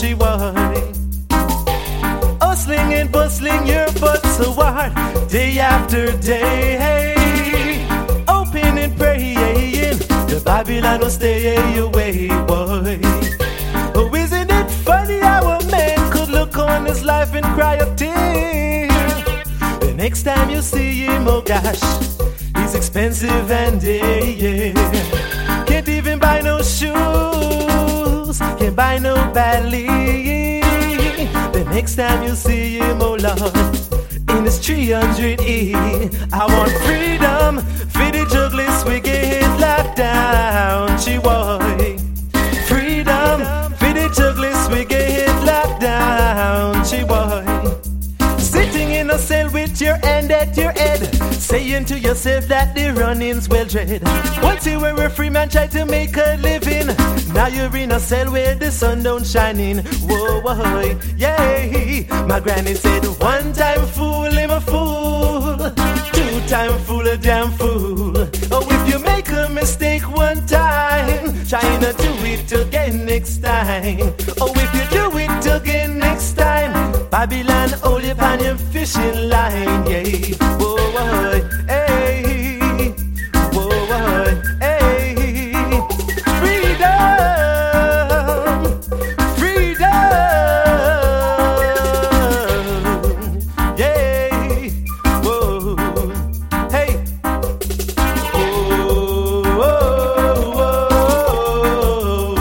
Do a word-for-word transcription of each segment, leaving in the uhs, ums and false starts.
she was. Hustling and bustling your butt so hard, day after day. Hoping and praying, the Babylon will stay away, boy. Oh, isn't it funny how a man could look on his life and cry a tear? The next time you see him, oh gosh, he's expensive and dear. Can't even buy no shoes, can't buy no belly. The next time you see him, oh Lord, in his three hundred E. I want freedom for the jugglers we get locked down. She boy, freedom for the jugglers we get locked down. She boy, sitting in a cell with your hand at your head, saying to yourself that the running's well dread. Once you were a free man, tried to make a living. Now you're in a cell where the sun don't shine in. Whoa, whoa, yeah. My granny said, one time fool, I'm a fool. Two time fool, a damn fool. Oh, if you make a mistake one time, try not to do it again next time. Oh, if you do it again next time, Babylon, hold you on your fishing line, yeah. Whoa, whoa, hey. Whoa, whoa, hey. Freedom, freedom, yeah. Whoa, hey. Whoa, whoa, whoa.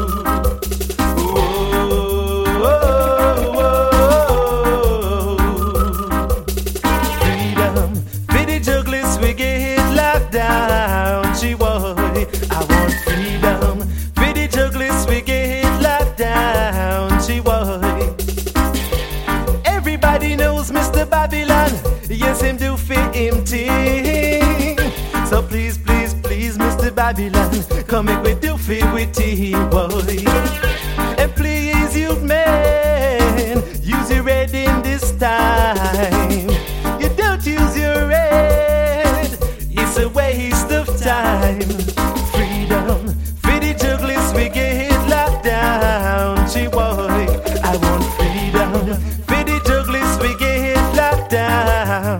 Whoa, whoa, whoa. Freedom, for the jugglers we get locked down. She boy, I want freedom for the jugglers we get locked down. She boy, everybody knows Mister Babylon. Yes, him do fit him thing. So please, please, please, Mister Babylon, come make we do fit with team, boy. And please, you man, use your head in this time. You don't use your head, it's a waste of time. Freedom for the jugglers we get locked down. She boy, I want freedom for the jugglers we get locked down.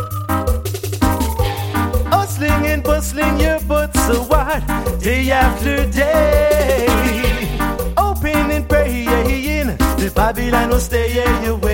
Hustling and bustling your butt so hard, day after day. Hoping and praying, the Babylon will stay away.